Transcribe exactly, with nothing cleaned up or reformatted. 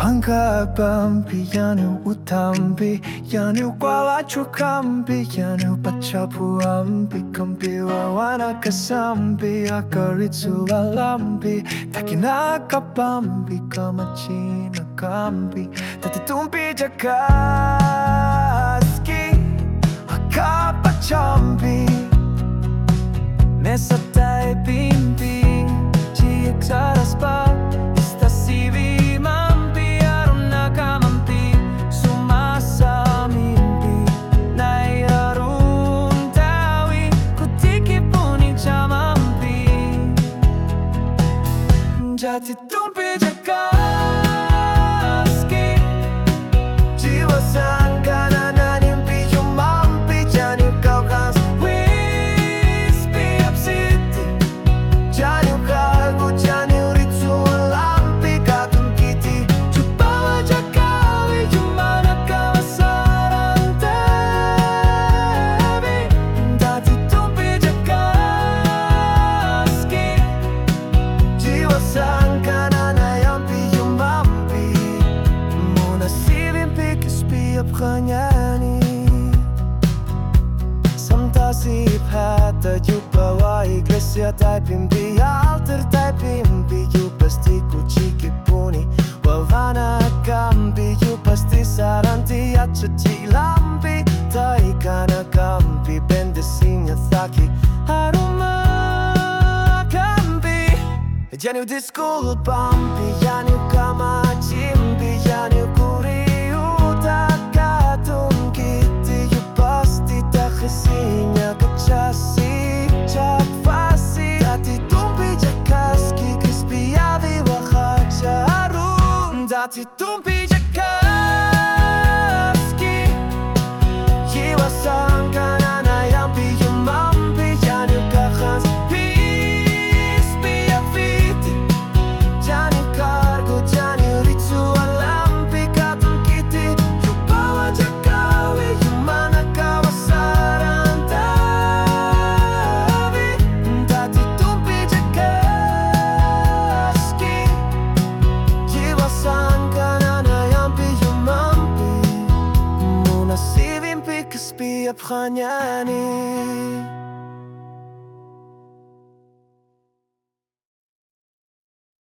Angkabambi yanu utambi yanu kwalachu kambi yanu pachapu ambi kambi wawana kasambi akaritsu alambi takina kabambi kamachina kambi tatitumbi jakaski akapachambi nessa tai bimbing ciek saras pa istasivi Jati tumpi jakaski jiwa sangkana nanimpi yumampi jani kau kan wispi absiti jani kalbu jani uritsu lampi katun kiti jupawa jakawi jumana kawasaran tevi jati tumpi jakaski jiwa Kanyani Samtasip hata jupa wa iglesia tai pimpi altar tai pimpi ju pasti kuciki puni wavana kambi ju pasti saranti acuci lampi tai kana kambi bendesinya thaki haruma kambi jani disco pampi jani kama chimbi jani kuri Sinya kecasi cak fasi Dati tumpi jakaski crispy avi wakhaja harum Dati tumpi jakaski jiwa sangkana na yampi yumampi jani kakhans crispy aviti jani kargo jani ritsu alampi katun kiti jupawa jakawi yumana kawasa Kanyani